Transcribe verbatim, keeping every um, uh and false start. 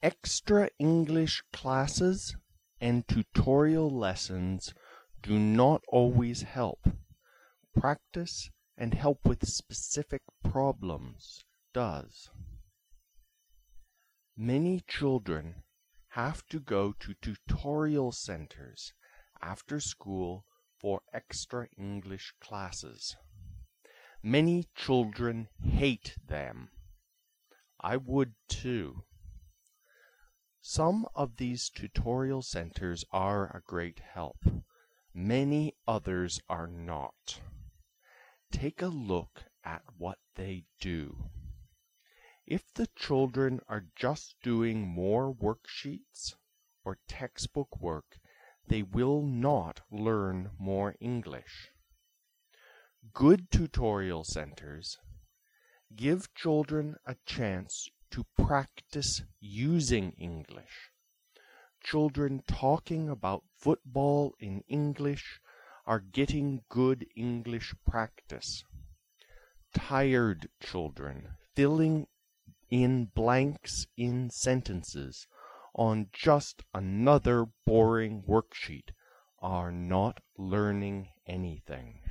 Extra English classes and tutorial lessons do not always help. Practice and help with specific problems does. Many children have to go to tutorial centers after school for extra English classes. Many children hate them. I would too. Some of these tutorial centers are a great help. Many others are not. Take a look at what they do. If the children are just doing more worksheets or textbook work, they will not learn more English. Good tutorial centers give children a chance to practice using English. Children talking about football in English are getting good English practice. Tired children filling in blanks in sentences on just another boring worksheet are not learning anything.